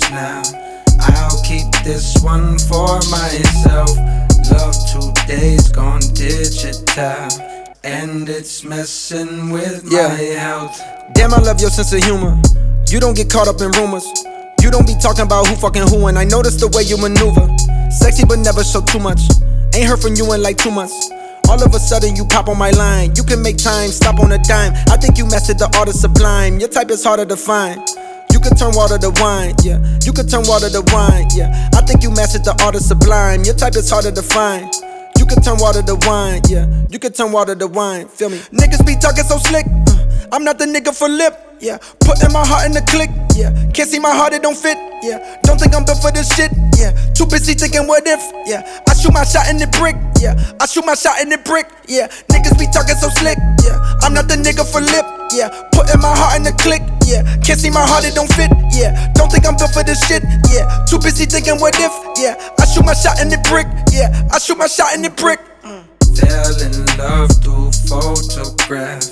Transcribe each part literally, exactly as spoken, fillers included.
now. I'll keep this one for myself. Love today's gone digital, and it's messing with yeah. my health. Damn, I love your sense of humor. You don't get caught up in rumors. You don't be talking about who fucking who, and I notice the way you maneuver. Sexy but never show too much. Ain't heard from you in like two months. All of a sudden you pop on my line. You can make time, stop on a dime. I think you mastered the art of sublime. Your type is harder to find. You can turn water to wine, yeah. You can turn water to wine, yeah. I think you mastered the art of sublime. Your type is harder to find. You can turn water to wine, yeah. You can turn water to wine, feel me? Niggas be talking so slick, uh, I'm not the nigga for lip, yeah. Putting my heart in the click, yeah. Can't see my heart, it don't fit, yeah. Don't think I'm built for this shit, yeah. Too busy thinking what if, yeah. I shoot my shot in the brick, yeah. I shoot my shot in the brick, yeah. Niggas be talking so slick, yeah. I'm not the nigga for lip, yeah. Putting my heart in the click, yeah. Can't see my heart, it don't fit, yeah. Don't think I'm built for this shit, yeah. Too busy thinking what if, yeah. I shoot my shot in the brick, yeah. I shoot my shot in the brick. Mm. Fell in love through photograph.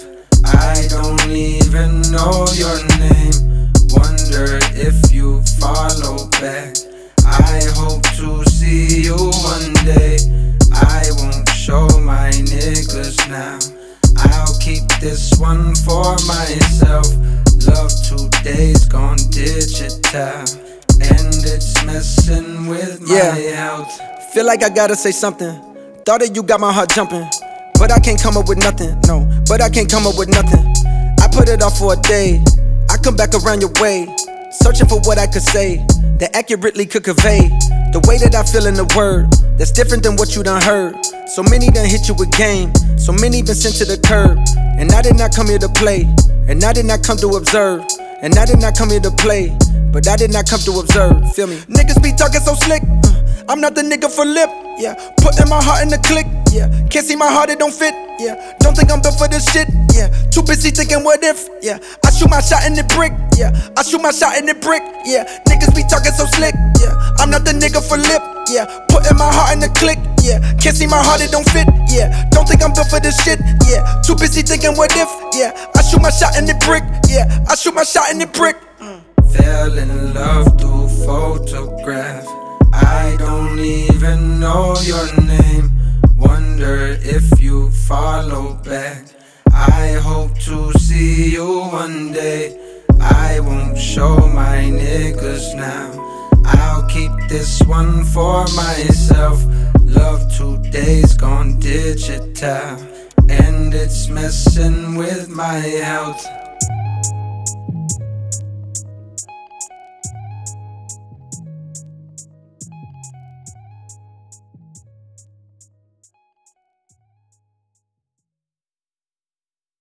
I don't even know your name. Wonder if you follow back. I hope to see you one day. I won't show my niggas now. I'll keep this one for myself. Love today's gone digital, and it's messing with my yeah. health. Feel like I gotta say something. Thought that you got my heart jumping, but I can't come up with nothing. No, but I can't come up with nothing. I put it off for a day. I come back around your way, searching for what I could say that accurately could convey the way that I feel in the word that's different than what you done heard. So many done hit you with game, so many been sent to the curb. And I did not come here to play, and I did not come to observe, and I did not come here to play, but I did not come to observe, feel me? Niggas be talking so slick, uh, I'm not the nigga for lip, yeah. Putting my heart in the click, yeah. Can't see my heart, it don't fit, yeah. Don't think I'm built for this shit, yeah. Too busy thinking what if, yeah. I shoot my shot in the brick, yeah. I shoot my shot in the brick, yeah. Niggas be talking so slick, yeah. I'm not the nigga for lip, yeah. Putting my heart in the click, yeah. Can't see my heart, it don't fit, yeah. Don't think I'm built for this shit, yeah. Too busy thinking what if, yeah. I shoot my shot in the brick, yeah. I shoot my shot in the brick. Mm. Fell in love through photograph. I don't even know your name. Wonder if you follow back. I hope to see you one day. I won't show my niggas now. I'll keep this one for myself. Love today's gone digital, and it's messing with my health.